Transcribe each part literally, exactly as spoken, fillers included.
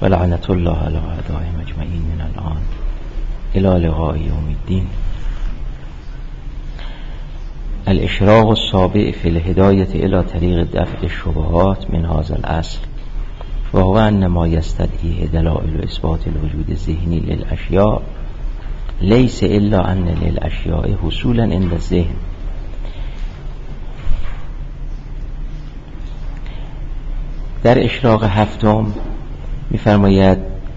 و لعنت الله علی اعدائهم اجمعین من الان الی لقاء یوم الدین. الاشراق السابع فی الهدایة الی طریق دفع الشبهات من هذا الاصل و هو ان ما یستدعیه دلائل و اثبات الوجود الذهنی للاشیاء لیس الا ان للاشیاء حصولا عند الذهن. در اشراق هفتم می‌فرماید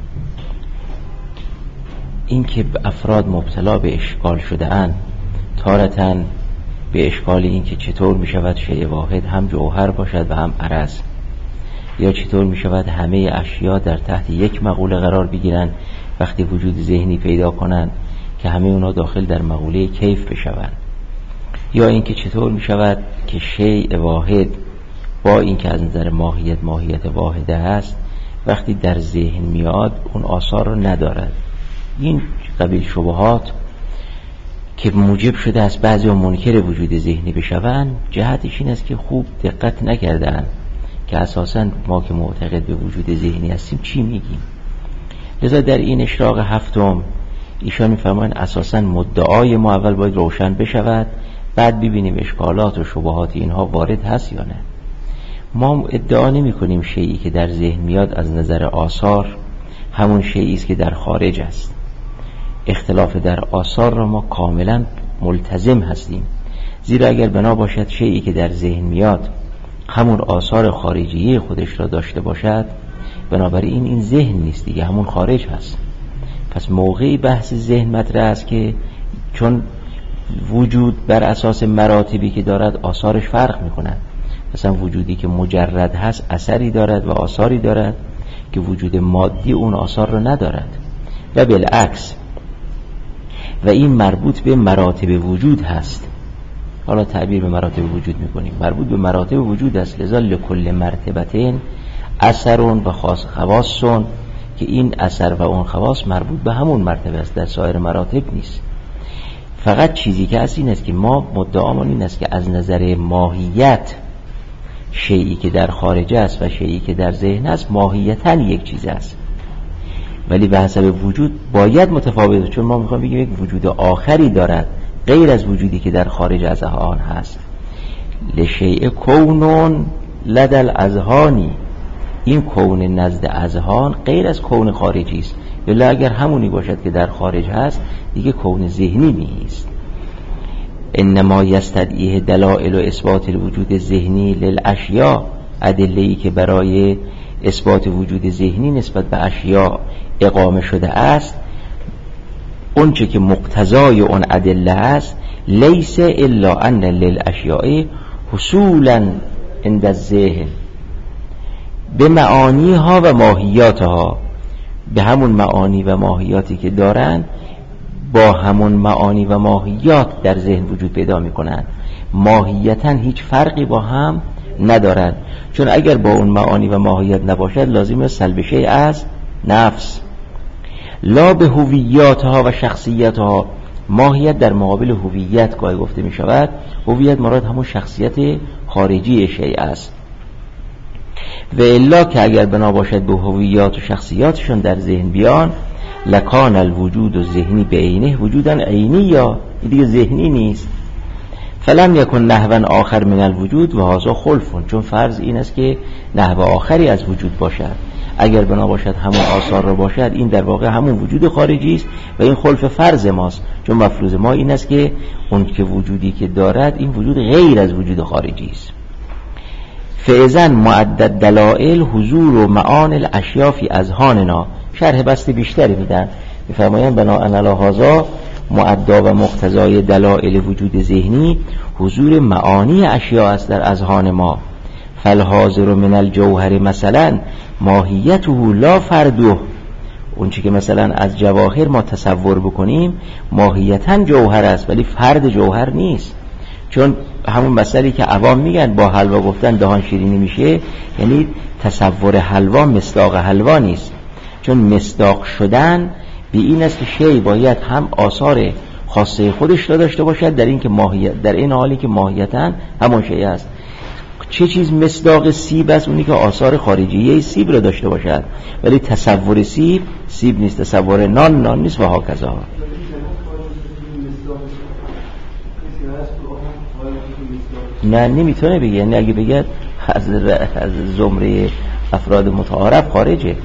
این که افراد مبتلا به اشکال شده اند، تارتاً به اشکال این که چطور می شود شیء واحد هم جوهر باشد و هم عرض، یا چطور می شود همه اشیا در تحت یک مقوله قرار بگیرند وقتی وجود ذهنی پیدا کنند که همه اونا داخل در مقوله کیف بشوند، یا این که چطور می شود که شیء واحد با این که از نظر ماهیت ماهیت واحده هست وقتی در ذهن میاد اون آثار رو ندارد. این قبیل شبهات که موجب شده است بعضی منکر وجود ذهنی بشوند، جهتش این است که خوب دقت نکردن که اساساً ما که معتقد به وجود ذهنی هستیم چی میگیم. لذا در این اشراق هفتم ایشان میفرمایند اساساً مدعای ما اول باید روشن بشود، بعد ببینیم اشکالات و شبهات اینها وارد هست یا نه. ما ادعا نمی کنیم شیئی که در ذهن میاد از نظر آثار همون شیئی است که در خارج است. اختلاف در آثار را ما کاملا ملتزم هستیم، زیرا اگر بنا باشد شیئی که در ذهن میاد همون آثار خارجی خودش را داشته باشد، بنابراین این ذهن نیست دیگه، همون خارج هست. پس موقعی بحث ذهن مطرح است که چون وجود بر اساس مراتبی که دارد آثارش فرق میکنند. مثلا وجودی که مجرد هست اثری دارد و آثاری دارد که وجود مادی اون آثار را ندارد و بالعکس، و این مربوط به مراتب وجود هست. حالا تعبیر به مراتب وجود میکنیم، مربوط به مراتب وجود است. لذا لکل مرتبتین اثرون و خاص خواصون، که این اثر و اون خواص مربوط به همون مرتبه است، در سایر مراتب نیست. فقط چیزی که هست این است که ما مدعامون این است که از نظر ماهیت شیئی که در خارج است و شیئی که در ذهن است ماهیتاً یک چیز است، ولی به حسب وجود باید متفاوت، چون ما میخوایم بگیم یک وجود آخری دارد غیر از وجودی که در خارج از آن هست. لشیء کونون لدل اذهانی، این کون نزد اذهان غیر از کون خارجی است، ولی اگر همونی باشد که در خارج هست دیگه کون ذهنی نیست. انما یستدعیه دلائل و اثبات الوجود ذهنی للاشیاء، ادله‌ای که برای اثبات وجود ذهنی نسبت به اشیاء اقامه شده است، اون چه که مقتضای اون ادله است، لیس الا ان للاشیاء حصولا عند الذهن به معانیها و ماهیاتها، به همون معانی و ماهیاتی که دارن با همون معانی و ماهیات در ذهن وجود پیدا میکنن، ماهیتاً هیچ فرقی با هم ندارن. چون اگر با اون معانی و ماهیت نباشد لازم سلب شیء از نفس، لا به هویاتها و شخصیتها. ماهیت در مقابل هویت گاهی گفته می شود، هویت مراد همون شخصیت خارجی شیء است. و الا که اگر بنا باشد به هویات و شخصیاتشون در ذهن بیان، لکان الوجود و ذهنی به عینه وجودا عینی، یا دیگه ذهنی نیست. فلم یکن نحو آخر من الوجود و هذا خلف، چون فرض این است که نحو آخری از وجود باشد. اگر بنا باشد همون آثار را باشد، این در واقع همون وجود خارجی است و این خلف فرض ماست، چون مفروض ما این است که اون که وجودی که دارد این وجود غیر از وجود خارجی است. فاذا معدد دلائل حضور و معان الاشیاء فی اذهاننا. شرح بسط بیشتری میدن، میفرمایند بناء علی هذا معدا و مقتضای دلائل وجود ذهنی حضور معانی اشیاء است در اذهان ما. فالحاضر من الجوهر مثلا ماهیته لا فرده، اون چی که مثلا از جواهر ما تصور بکنیم ماهیتاً جوهر است ولی فرد جوهر نیست. چون همون مسئله که عوام میگن با حلوا گفتن دهان شیرینی میشه، یعنی تصور حلوا مصداق حلوا نیست. چون مصداق شدن به این است که شی باید هم آثار خاصه خودش را داشته باشد در این که ماهیت، در این حالی که ماهیتاً همون شی است. چه چیز مصداق سیب است؟ اونی که آثار خارجیه سیب را داشته باشد، ولی تصور سیب سیب نیست، تصور نان نان نیست و ها کذا. نه نمیتونه بگه، یعنی اگه بگه از, از زمره افراد متعارف خارجه.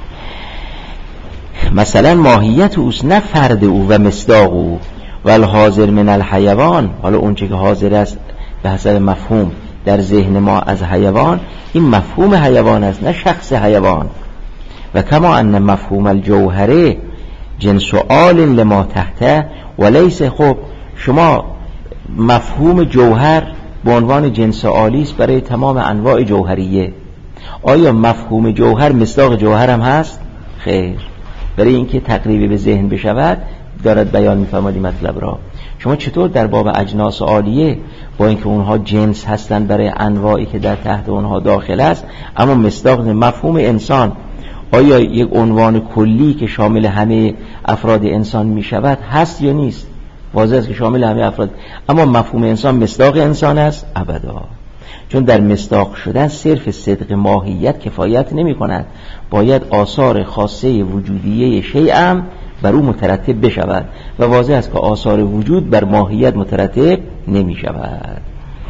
مثلا ماهیت اوست، نه فرد او و مصداق او. والحاضر من الحیوان، حالا اون چه که حاضر است به حسب مفهوم در ذهن ما از حیوان، این مفهوم حیوان است نه شخص حیوان. و کما ان مفهوم الجوهره جنس آل لما تحته ولیس. خب شما مفهوم جوهر به عنوان جنس عالی است برای تمام انواع جوهریه. آیا مفهوم جوهر مصداق جوهر هم هست؟ خیر. برای اینکه تقریبی به ذهن بشود دارد بیان می‌فرماید مطلب را. شما چطور در باب اجناس عالیه با اینکه اونها جنس هستند برای انواعی که در تحت اونها داخل است، اما مصداق مفهوم انسان، آیا یک عنوان کلی که شامل همه افراد انسان می‌شود هست یا نیست؟ واضح است که شامل همه افراد، اما مفهوم انسان مصداق انسان است؟ ابدا. چون در مصداق شدن صرف صدق ماهیت کفایت نمی کند، باید آثار خاصه وجودیه شیء هم بر او مترتب بشود و واضح است که آثار وجود بر ماهیت مترتب نمی شود.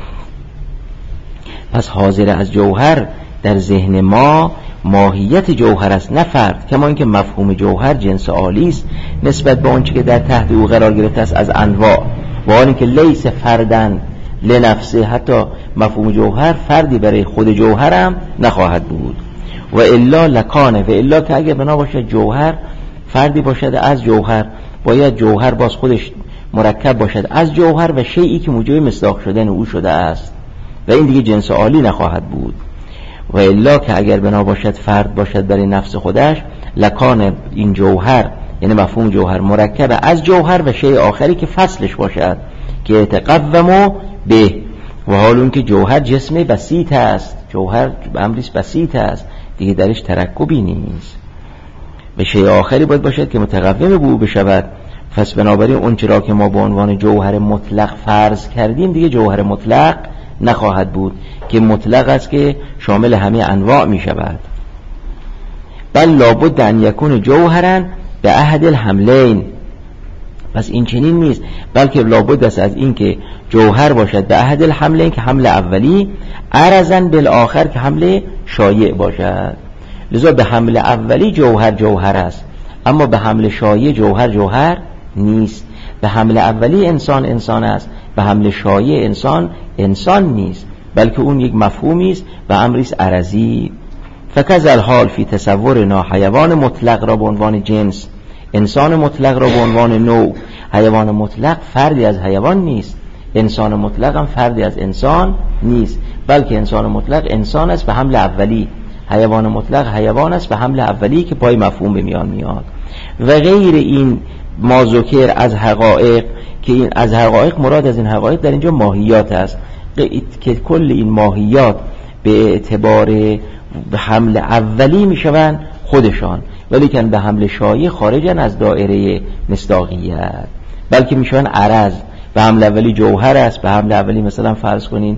پس حاضر از جوهر در ذهن ما ماهیت جوهر است نه فرد، کما اینکه مفهوم جوهر جنس عالی است نسبت به آنچه که در تحت او قرار گرفته است از انواع، و آن که لیس فردن لنفسه، حتی مفهوم جوهر فردی برای خود جوهر هم نخواهد بود. و الا لکانه، و الا که اگر بنا باشد جوهر فردی باشد از جوهر، باید جوهر باز خودش مرکب باشد از جوهر و شیئی که موجب مصداق شدن او شده است و این دیگه جنس عالی نخواهد بود. و الا که اگر بنا باشد فرد باشد برای نفس خودش، لکان این جوهر یعنی مفهوم جوهر مرکب از جوهر و شیء آخری که فصلش باشد که تقومو به. و حال اون که جوهر جسم بسیط است، جوهر امریس بسیط است دیگه درش ترکبی نیست، به شیء آخری باید باشد که متقوم به او بشود. پس بنابراین اون چرا که ما به عنوان جوهر مطلق فرض کردیم دیگه جوهر مطلق نخواهد بود که مطلق است که شامل همه انواع می شود. بل لابد ان یکون جوهرا به احد الحملین، پس این چنین نیست، بلکه لابد است از این که جوهر باشد به احد الحملین که حمل اولی، عرضاً بالآخر که حمل شایع باشد. لذا به حمل اولی جوهر جوهر است، اما به حمل شایع جوهر جوهر نیست. به حمل اولی انسان انسان است، به حمل شایع انسان انسان نیست، بلکه اون یک مفهومی است و امری است عرضی. فکذ الحال فی تصورنا حیوان مطلق را به عنوان جنس، انسان مطلق را به عنوان نوع. حیوان مطلق فردی از حیوان نیست، انسان مطلق هم فردی از انسان نیست، بلکه انسان مطلق انسان است به حمل اولی، حیوان مطلق حیوان است به حمل اولی که پای مفهوم به میان میاد. و غیر این ما ذکر از حقایق، که این از حقایق مراد از این حقایق در اینجا ماهیات است که کل این ماهیات به اعتبار حمل اولی میشوند خودشان، ولی که به حمل شایع خارجن از دایره مصداقیت، بلکه میشوند عرض. به حمل اولی جوهر است، به حمل اولی مثلا فرض کنین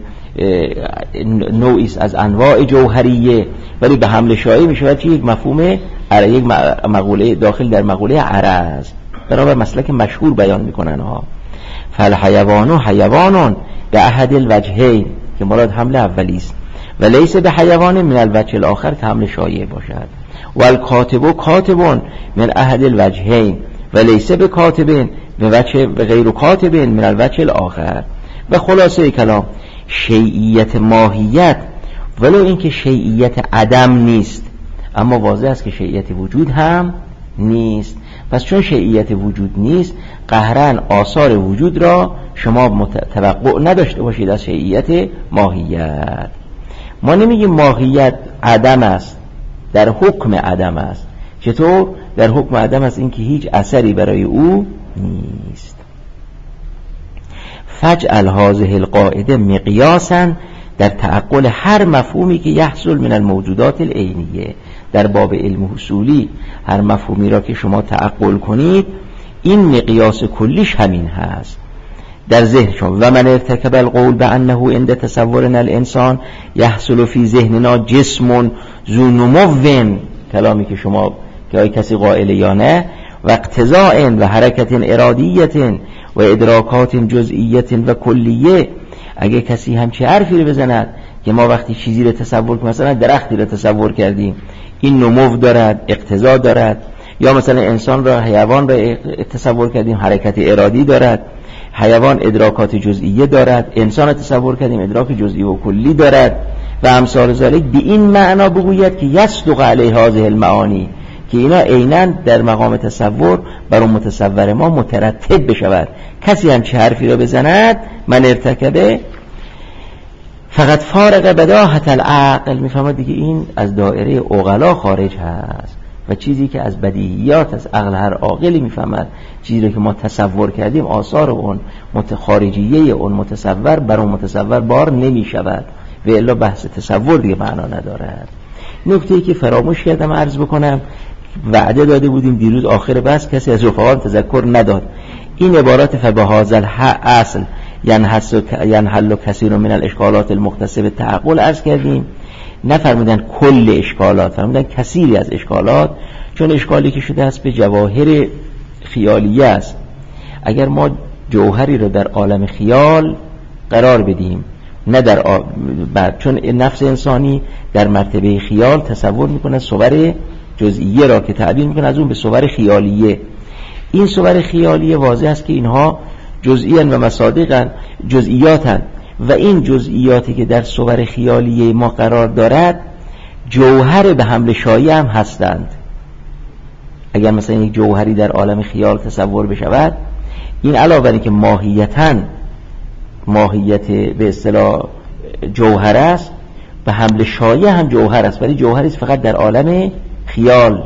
نوعی از انواع جوهریه، ولی به حمل شایع میشود چی؟ یک مفهوم، یک مقوله داخل در مقوله عرض. برابر مسلک مشهور بیان میکنن ها. فالحیوان حیوانون به احد الوجهین که مراد حمل اولی است، و لیس به حیوان من الوجه الاخر که حمل شایع باشد. و الکاتب کاتبون من احد الوجهین و لیس به کاتبین به وجه و غیر کاتبین من الوجه الاخر. و خلاصه کلام شیعیت ماهیت، ولو اینکه شیعیت عدم نیست، اما واضح است که شیعیت وجود هم نیست. پس چون شیعیت وجود نیست، قهرن آثار وجود را شما توقع نداشته باشید از شیعیت ماهیت. ما نمیگیم ماهیت عدم است، در حکم عدم است. چطور؟ در حکم عدم است اینکه هیچ اثری برای او نیست. فجعل هذه القاعده مقیاسا در تعقل هر مفهومی که یحصل من الموجودات العینیه. در باب علم حصولی هر مفهومی را که شما تعقل کنید، این مقیاس کلیش همین هست. در ذهنشون. و من ارتکب القول بانه عند تصورنا الانسان یحصل فی ذهننا جسم ذو نمو، کلامی که شما که آیا کسی قائل یا نه، و اقتضاء و حرکت ارادیت و ادراکات جزئیت و کلیه. اگه کسی همچه حرفی رو بزند که ما وقتی چیزی رو تصور کنیم، مثلا درختی رو تصور کردیم این نمو دارد، اقتضا دارد، یا مثلا انسان را، حیوان را تصور کردیم حرکت ارادی دارد، حیوان ادراکات جزئیه دارد، انسان را تصور کردیم ادراک جزئی و کلی دارد و امثال ذالک، به این معنا بگوید که یصدق علیه هذه المعانی، که اینا عیناً در مقام تصور بر اون متصور ما مترتب بشود. کسی هم چه حرفی را بزند من ارتکبه فقط فارق بداهت العقل، میفهمد دیگه این از دایره عقلا خارج هست و چیزی که از بدیهیات از عقل هر عاقلی میفهمد، چیزی رو که ما تصور کردیم آثار اون متخارجیه اون متصور بر اون متصور بار نمیشود و الا بحث تصور دیگه معنا ندارد. نکته‌ای که فراموش کردم عرض بکنم، وعده داده بودیم دیروز آخر بحث، کسی از رفقا تذکر نداد، این عبارت فبهذا الاصل ینحل کثیر من الاشکالات المختصه بالتعقل عرض کردیم، نفرمودن کل اشکالات، فرمودن کثیری از اشکالات، چون اشکالی که شده است به جواهر خیالیه است. اگر ما جوهری رو در عالم خیال قرار بدیم، نه در آ... بعد چون نفس انسانی در مرتبه خیال تصور میکنه صور جزئیه را که تعبیر میکنه از اون به صور خیالیه. این صور خیالیه واضح است که اینها جزئیان و مصادقن، جزئیاتن، و این جزئیاتی که در صور خیالیه ما قرار دارد جوهر به حمل شایع هم هستند. اگر مثلا یک جوهری در عالم خیال تصور بشود، این علاوه بر اینکه ماهیتاً ماهیت به اصطلاح جوهر است، به حمل شایع هم جوهر است، ولی جوهری است فقط در عالم خیال.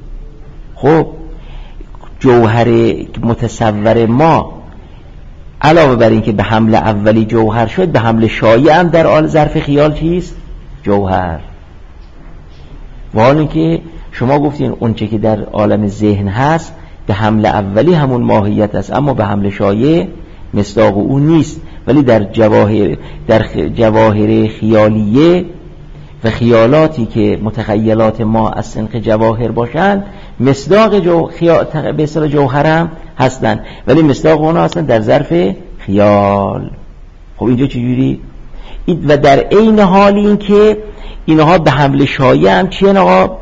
خب جوهر متصور ما علاوه بر این که به حمل اولی جوهر شد، به حمل شایع هم در عالم ظرف خیال چیست؟ جوهر. و حال اینکه شما گفتین اون چه که در عالم ذهن هست به حمل اولی همون ماهیت است، اما به حمل شایع مصداق اون نیست، ولی در جواهر در جواهر خیالیه و خیالاتی که متخیلات ما از سنخ جواهر باشند مصداق جو خیال به اصطلاح جوهرم هستند، ولی مصداق اونها هستند در ظرف خیال. خب اینجا چجوری؟ و در عین حال این که اینها به حمل شایع هم چیه آقا؟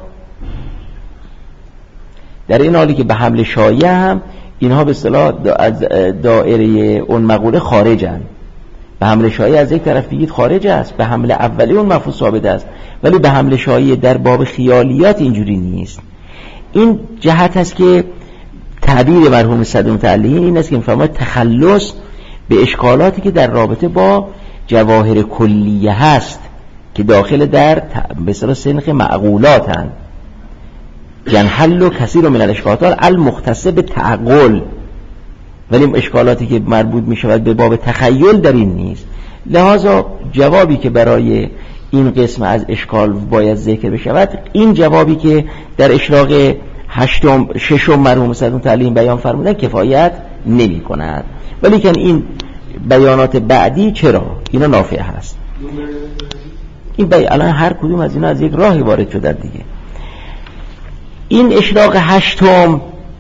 در این حالی که به حمل شایع هم اینها به اصطلاح از دائره اون مقوله خارجن. به حمل شایع از یک طرف بگید خارج است، به حمل اولی اون مفهوم ثابت است، ولی به حمل شایع در باب خیالیات اینجوری نیست. این جهت است که تعبیر مرحوم صدر متعلقین این است که می‌فرماید تخلص به اشکالاتی که در رابطه با جواهر کلیه هست که داخل در به اصطلاح سنخ معقولاتن، ینحل کثیر من الاشکالات المختصه به تعقل، ولی اشکالاتی که مربوط می شود به باب تخیل در این نیست. لذا جوابی که برای این قسم از اشکال باید ذکر بشود، این جوابی که در اشراق هشتم ششم مرحوم صدر تعلیم بیان فرمودن کفایت نمی کند، ولی که این بیانات بعدی چرا اینا نافع هست. این بی... الان هر کدوم از اینا از یک راهی وارد شدن دیگه. این اشراق هشتم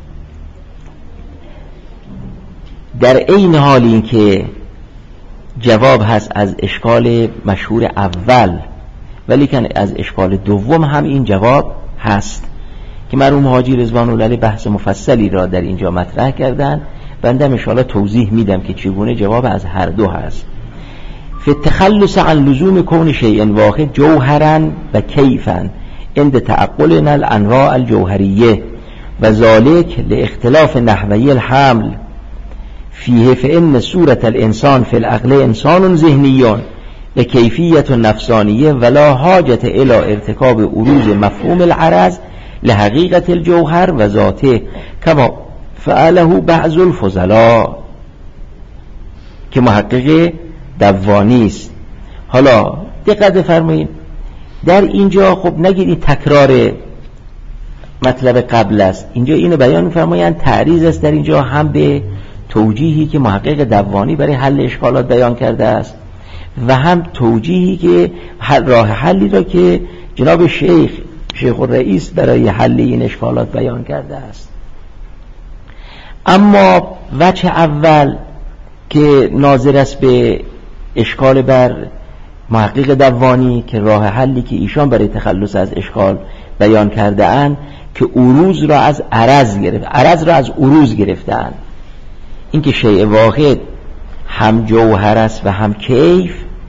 در این حال این که جواب هست از اشکال مشهور اول، ولی که از اشکال دوم هم این جواب هست که مرحوم حاجی رضوان الله علیه بحث مفصلی را در اینجا مطرح کردن. بنده ان شاءالله توضیح میدم که چگونه جواب از هر دو هست. فی التخلص عن لزوم کون شیء واحد جوهرا و کیفا عند تعقلنا الانواع الجوهریه و ذالک لاختلاف نحوی الحمل فیه فإن صورة الانسان فی العقل انسان ذهنی و کیفیت نفسانیه ولا حاجت الى ارتکاب عروض مفهوم العرض لحقیقت الجوهر و ذاته کما فعله بعض الفضلاء، که محقق دوانی است. حالا دقت فرمایید در اینجا خب نگید این تکرار مطلب قبل است، اینجا اینو بیان می‌فرمایند تعریض است در اینجا هم به توجیهی که محقق دوانی برای حل اشکالات بیان کرده است و هم توجیهی که راه حلی را که جناب شیخ شیخ الرئیس برای حل این اشکالات بیان کرده است. اما وجه اول که ناظر است به اشکال بر محقق دوانی که راه حلی که ایشان برای تخلص از اشکال بیان کرده اند که عروض را از عرض گرفت عرض را از عروض گرفتن، این که شیء واحد هم جوهر است و هم کیف.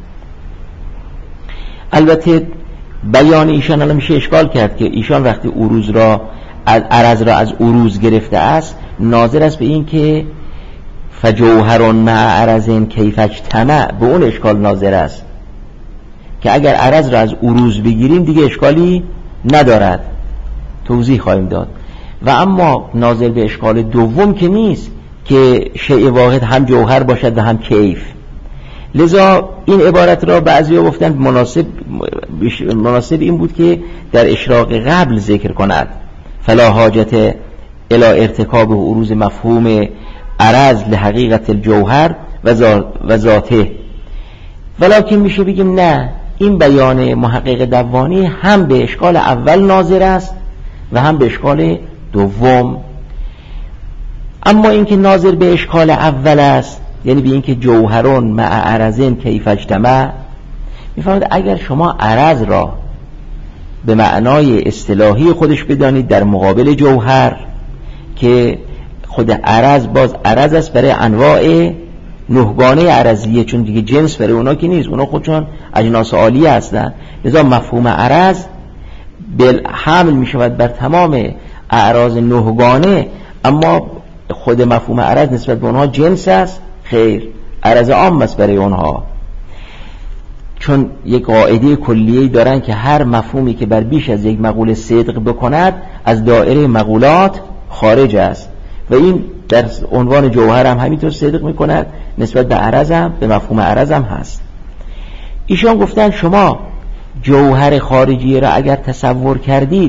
البته بیان ایشان الان میشه اشکال کرد که ایشان وقتی عروض را از عرض را از عروض گرفته است ناظر است به این که فجوهر مع عرض کیف اجتمع، به اون اشکال ناظر است که اگر عرض را از عروض بگیریم دیگه اشکالی ندارد، توضیح خواهیم داد. و اما ناظر به اشکال دوم که نیست که شیء واحد هم جوهر باشد و هم کیف. لذا این عبارت را بعضی ها گفتن مناسب مناسب این بود که در اشراق قبل ذکر کند فلا حاجت الی ارتکاب عروض مفهوم عرض لحقیقت الجوهر و ذاته، ولکن میشه بگیم نه، این بیان محقق دوانی هم به اشکال اول ناظر است و هم به اشکال دوم. اما اینکه ناظر به اشکال اول است یعنی به اینکه جوهرون مع عرضین کیف اجتمع، میفهمید اگر شما عرض را به معنای اصطلاحی خودش بدانید در مقابل جوهر که خود عرض باز عرض است برای انواع نهگانه عرضیه، چون دیگه جنس برای اونا که نیست، اونا خودشون اجناس عالیه هستن، لذا مفهوم عرض حمل می شود بر تمام اعراض نهگانه، اما خود مفهوم عرض نسبت به اونها جنس است؟ خیر، عرض عام است برای اونها، چون یک قاعده کلیه‌ای دارن که هر مفهومی که بر بیش از یک مقوله صدق بکند از دایره مقولات خارج است و این در عنوان جوهر هم همینطور صدق میکند، نسبت به عرض هم به مفهوم عرض هم هست. ایشان گفتن شما جوهر خارجی را اگر تصور کردید،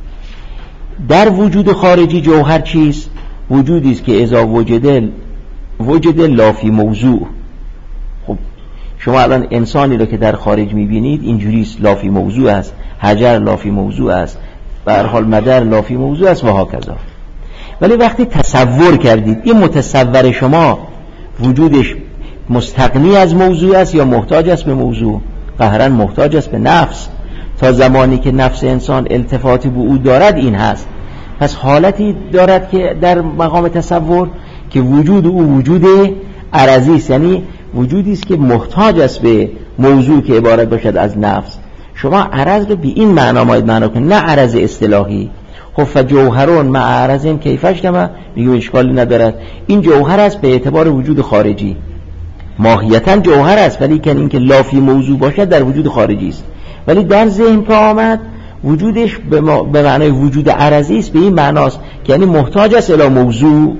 در وجود خارجی جوهر چیست؟ وجودی است که اذا وجد وجد لافی موضوع. خب شما الان انسانی را که در خارج میبینید اینجوری است، لافی موضوع است، حجر لافی موضوع است، به هر حال مدر لافی موضوع است و هاکذا. ولی وقتی تصور کردید این متصور شما وجودش مستغنی از موضوع است یا محتاج است به موضوع؟ قهرن محتاج است به نفس. تا زمانی که نفس انسان التفاتی به او دارد این هست. پس حالتی دارد که در مقام تصور که وجود او وجود عرضی است، یعنی وجودی است که محتاج است به موضوع که عبارت باشد از نفس. شما عرض رو به این معنا ماید معنا کنید، نه عرض اصطلاحی. خب فجوهرون مع عرضین کیف اجتمع، میگه اشکالی ندارد، این جوهر است به اعتبار وجود خارجی، ماهیتا جوهر است، ولی که این که لافی موضوع باشد در وجود خارجی است. ولی در ذهن که آمد وجودش به, ما... به معنای وجود عرضی است، به این معناست که یعنی محتاج است الی موضوع.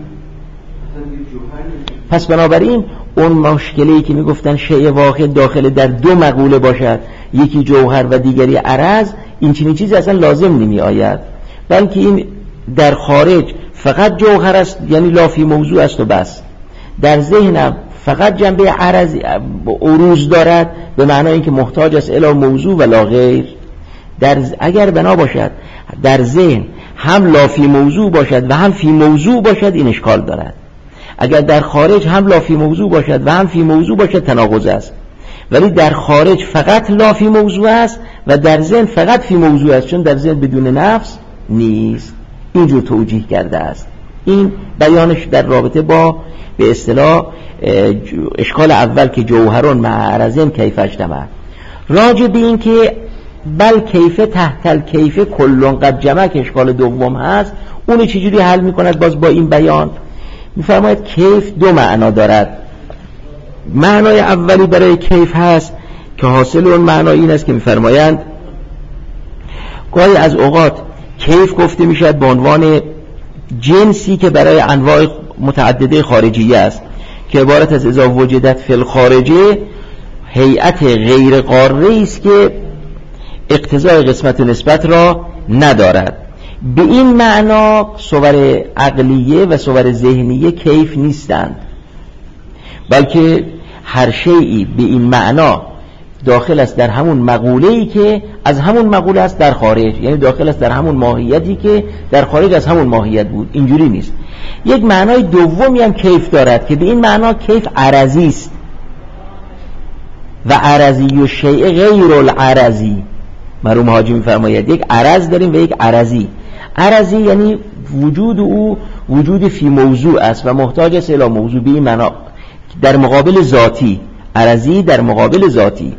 پس بنابراین اون مشکلی که میگفتن شیء واحد داخل در دو مقوله باشد، یکی جوهر و دیگری عرض، این چنین چیزی اصلا لازم نمی آید، بلکه این در خارج فقط جوهر است یعنی لافی موضوع است و بس. در ذهنم فقط جنبه عرض عروض دارد به معنای اینکه محتاج است الی موضوع و لا غیر. در اگر بنا باشد در ذهن هم لافی موضوع باشد و هم فی موضوع باشد این اشکال دارد. اگر در خارج هم لافی موضوع باشد و هم فی موضوع باشد تناقض است. ولی در خارج فقط لافی موضوع است و در ذهن فقط فی موضوع است، چون در ذهن بدون نفس نیست. اینجور توجیه کرده است. این بیانش در رابطه با به اصطلاح اشکال اول که جوهرون مع عرضین کیف اجتمع. راجع به این که بل کیف تحت الکیف کلون قد جمع که اشکال دوم هست، اون چجوری حل میکند باز با این بیان؟ میفرماید کیف دو معنا دارد. معنای اولی برای کیف هست که حاصل اون معنا این است که میفرمایند گاهی از اوقات کیف گفته میشد به عنوان جنسی که برای انواع متعدده خارجیه است که عبارت از اذا وجدت فی الخارجه هیئت غیر قاره است که اقتضای قسمت و نسبت را ندارد. به این معنا صور عقلیه و صور ذهنیه کیف نیستند، بلکه هر شیئی به این معنا داخل است در همون مقوله‌ای که از همون مقوله است در خارج، یعنی داخل است در همون ماهیتی که در خارج از همون ماهیت بود. اینجوری نیست. یک معنای دومی هم کیف دارد که به این معنا کیف عرضی است و عرضی و شیء غیر العرضی. مرحوم حاجی می‌فرماید یک عرض داریم و یک عرضی. عرضی یعنی وجود او وجود فی موضوع است و محتاج است الی موضوع، به این معنا در مقابل ذاتی. عرضی در مقابل ذاتی.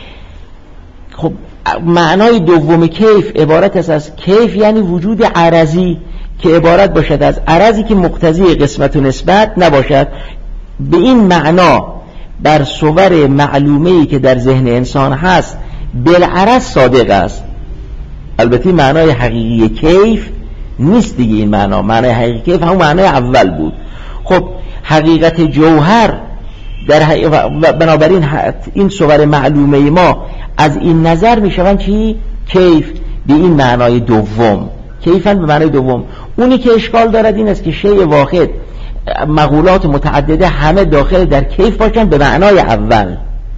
خب معنای دوم کیف عبارت است از کیف یعنی وجود عرضی که عبارت باشد از عرضی که مقتضی قسمت و نسبت نباشد. به این معنا بر صور معلومه‌ای که در ذهن انسان هست بالعرض صادق است. البته معنای حقیقی کیف نیست دیگه این معنا. معنای حقیقی کیف همون معنای اول بود. خب حقیقت جوهر در حقیقت بنابراین این صور معلومه ما از این نظر میشوند چی؟ کیف به این معنای دوم. کیفاً به معنای دوم. اونی که اشکال دارد این است که شیء واحد مقولات متعدده همه داخل در کیف باشند به معنای اول،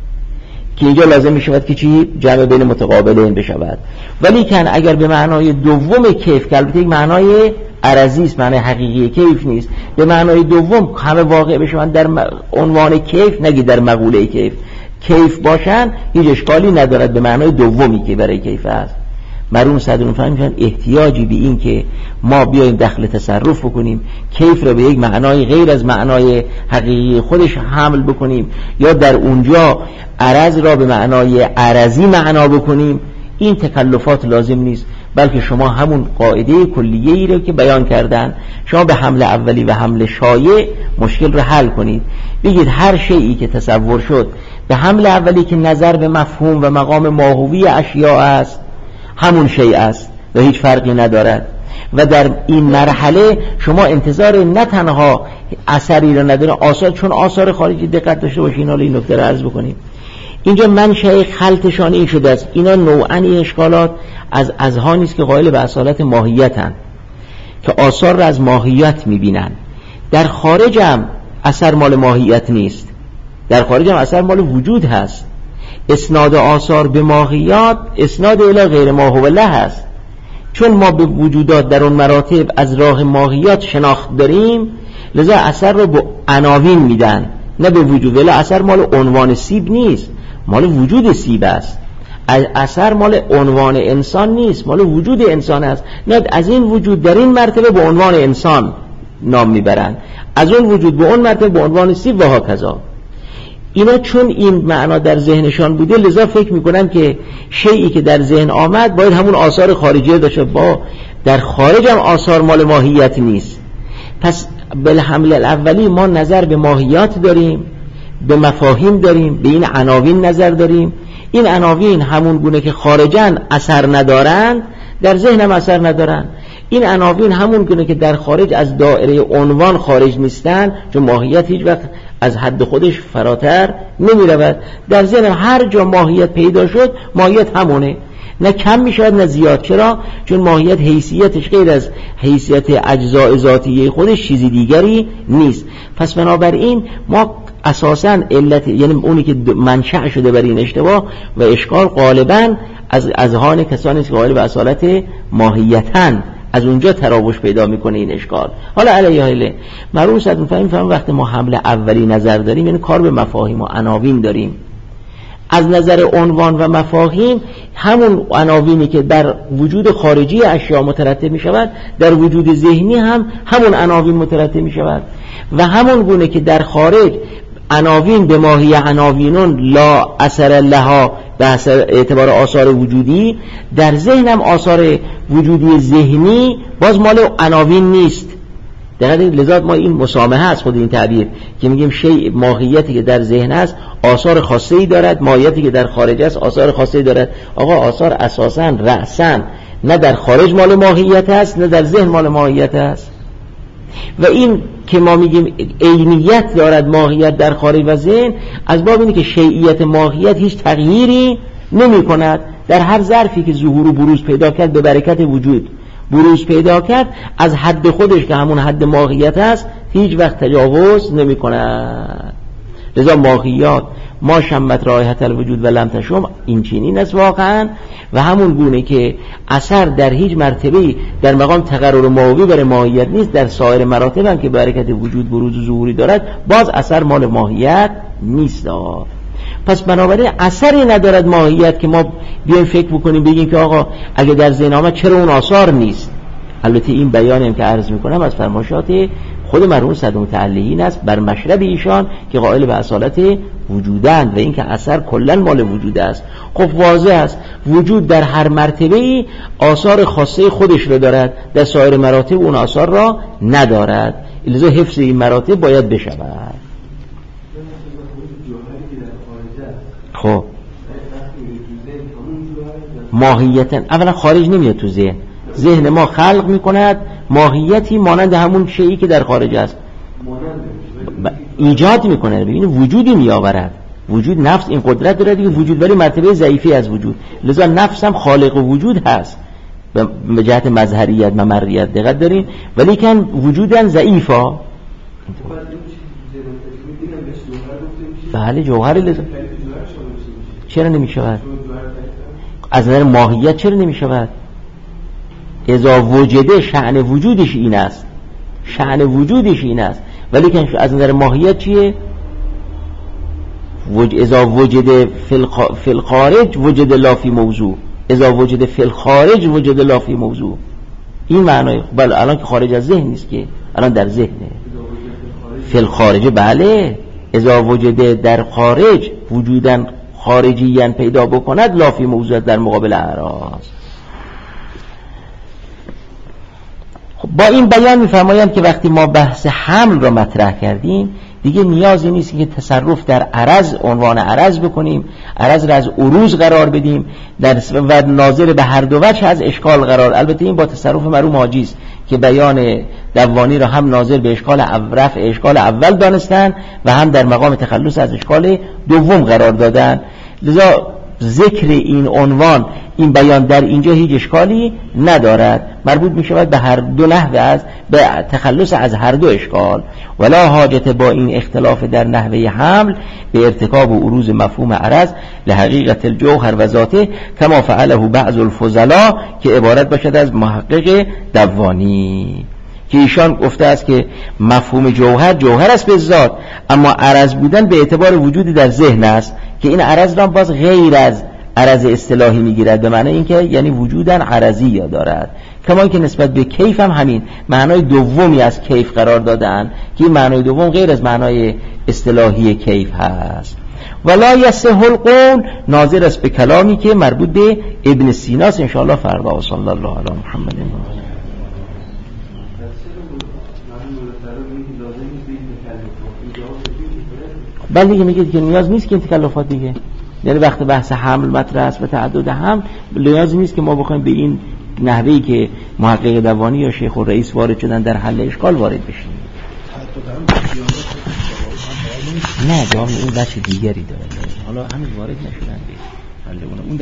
که اینجا لازم میشود که چی؟ جمع بین متقابلین بشود. ولی کن اگر به معنای دوم کیف که البته یک معنای عرضی است، معنای حقیقی کیف نیست، به معنای دوم همه واقع بشوند در عنوان کیف، نگی در مقوله کیف کیف باشن، هیچ اشکالی ندارد به معنای دومی که برای کیف است. مرحوم صدرون فهمیدن احتیاجی به این که ما بیایم دخل تصرف بکنیم، کیف را به یک معنای غیر از معنای حقیقی خودش حمل بکنیم یا در اونجا عرض را به معنای عرضی معنا بکنیم، این تکلفات لازم نیست. بلکه شما همون قاعده کلیه‌ای رو که بیان کردن، شما به حمل اولی و حمل شایع مشکل رو حل کنید. بگید هر شیئی که تصور شد به حمل اولی که نظر به مفهوم و مقام ماهوی اشیاء است همون شیء است و هیچ فرقی ندارد. و در این مرحله شما انتظار نه تنها اثری رو نداره، آثار، چون آثار خارجی دقت داشته باشین. حالا این نکته رو عرض بکنیم. اینجا منشأ خلطشان این شده است. اینا نوعاً این اشکالات از اذهانی است که قائل به اصالت ماهیتن، که آثار را از ماهیت میبینن. در خارج هم اثر مال ماهیت نیست، در خارج هم اثر مال وجود هست. اسناد آثار به ماهیات اسناد الی غیر ما هو له هست. چون ما به وجودات در اون مراتب از راه ماهیات شناخت داریم، لذا اثر رو به عناوین میدن، نه به وجود. ولی اثر مال عنوان سیب نیست، مال وجود سیب است. اثر مال عنوان انسان نیست، مال وجود انسان است. نه از این وجود در این مرتبه به عنوان انسان نام میبرن، از اون وجود به اون مرتبه به عنوان سیب و هاکذا. اینا چون این معنا در ذهنشان بوده، لذا فکر میکنن که شیئی که در ذهن آمد باید همون آثار خارجی داشته. با در خارج هم آثار مال ماهیت نیست. پس بالحمل الاولی ما نظر به ماهیات داریم، به مفاهیم داریم، به این عناوین نظر داریم. این عناوین همون گونه که خارجاً اثر ندارن، در ذهن هم اثر ندارن. این عناوین همون گونه که در خارج از دایره عنوان خارج نیستن، چون ماهیت هیچ وقت از حد خودش فراتر نمی رود. در ذهن هر جا ماهیت پیدا شد، ماهیت همونه، نه کم می شود نه زیاد. چرا؟ چون ماهیت حیثیتش غیر از حیثیت اجزاء ذاتیه خودش چیزی دیگری نیست. پس بنابراین ما اساساً علت، یعنی اونی که منشأ شده بر این اشتباه و اشکال، غالباً از اذهان کسانی است که قائل به اصالت ماهیتن، از اونجا تراوش پیدا میکنه این اشکال. حالا علیه حاله مرحوم صد میفهمیم فهم وقتی ما حمل اولی نظر داریم، یعنی کار به مفاهیم و عناوین داریم. از نظر عنوان و مفاهیم، همون عناوینی که در وجود خارجی اشیاء مترتب می شود، در وجود ذهنی هم همون عناوین مترتب می شود. و همون گونه که در خارج عناوین به ماهی عناوینون لا اثر لها به اعتبار آثار وجودی، در ذهن هم آثار وجودی ذهنی باز مال عناوین نیست. دقیقاً لذا ما این مسامحه از خود این تعبیر که میگیم شیء ماهیتی که در ذهن است آثار خاصه‌ای دارد، ماهیتی که در خارج است آثار خاصه‌ای دارد. آقا آثار اساساً رأساً نه در خارج مال ماهیت است نه در ذهن مال ماهیت است. و این که ما میگیم عینیت دارد ماهیت در خارج و ذهن، از باب اینه که شیعیت ماهیت هیچ تغییری نمی کند. در هر ظرفی که ظهور و بروز پیدا کرد به برکت وجود بروز پیدا کرد از حد خودش که همون حد ماهیت است هیچ وقت تجاوز نمی کند. لذا ماهیات ما شمت رایحت الوجود و لم تشم این چنین است واقعا، و همون گونه که اثر در هیچ مرتبه‌ای در مقام تقرر ماهوی برای ماهیت نیست، در سایر مراتب هم که برکت وجود بروز و ظهوری دارد باز اثر مال ماهیت نیست. پس بنابراین اثری ندارد ماهیت که ما بیایم فکر بکنیم بگیم که آقا اگه در ذهن آمد چرا اون آثار نیست. البته این بیانی هم که عرض میکنم از فرمایشات خود مرحوم صدر متعلقین است بر مشرب ایشان که قائل به اصالت وجودند و این که اثر کلا مال وجود است. خب واضح است وجود در هر مرتبه‌ای آثار خاصه خودش را دارد، در سایر مراتب اون آثار را ندارد، لذا حفظ این مراتب باید بشود. خب ماهیتا اولا خارج نمیاد تو ذهن، ذهن ما خلق میکند ماهیتی مانند همون شیئی که در خارج است ب... ایجاد میکنه. ببینید وجودی میآورد، وجود نفس این قدرت داره دیگه، وجود ولی مرتبه ضعیفی از وجود، لذا نفس هم خالق وجود هست به جهت مظهریت ممریت دقت دارین، ولی کن وجودن ضعیفا. بله جوهر لذا چرا نمی شود؟ از نظر ماهیت چرا نمی شود؟ اذا وجده شأن وجودش این است، شأن وجودش این است، ولی که از نظر ماهیت چیه؟ وج... اذا وجده فی الخارج وجد لا فی موضوع، اذا وجده فی الخارج وجد لا فی موضوع. این معنی. بله الان که خارج از ذهن نیست که، الان در ذهنه. فی الخارج بله، اذا وجده در خارج وجودن خارجیاً پیدا بکند لا فی موضوع در مقابل اعراض. با این بیان می‌فرمایم که وقتی ما بحث حمل را مطرح کردیم دیگه نیازی نیست که تصرف در عرض عنوان عرض بکنیم، عرض را از عروض قرار بدیم در و ناظر به هر دو وجه از اشکال قرار. البته این با تصرف مرحوم حاجی است که بیان دوانی را هم ناظر به اشکال رفع اشکال اول دانستن و هم در مقام تخلص از اشکال دوم قرار دادن. لذا ذکر این عنوان این بیان در اینجا هیچ اشکالی ندارد، مربوط می شود به هر دو نحوه از به تخلص از هر دو اشکال. ولا حاجت با این اختلاف در نحوه حمل به ارتکاب و عروض مفهوم عرض لحقیقت الجوهر و ذاته کما فعله بعض الفضلا که عبارت باشد از محقق دوانی که ایشان گفته است که مفهوم جوهر جوهر است به ذات، اما عرض بودن به اعتبار وجودی در ذهن است که این عرض را باز غیر از عرض اصطلاحی میگیرد، به معنی اینکه یعنی وجودن عرضی یا دارد. کما که نسبت به کیف هم همین معنای دومی از کیف قرار دادن که این معنای دوم غیر از معنای اصطلاحی کیف هست. ولا یصح القول ناظر است به کلامی که مربوط به ابن سینا است. ان شاء الله فردا. صلی الله علی محمد. بله دیگه میگه که نیاز نیست که این تکلفات دیگه، یعنی وقت بحث حمل مطرح است و تعدد حمل نیاز نیست که ما بخوایم به این نحوهی که محقق دوانی یا شیخ الرئیس وارد شدن در حل اشکال وارد بشیم. نه جامعه این بچه دیگری داره، حالا همین وارد نشدن به حل اون.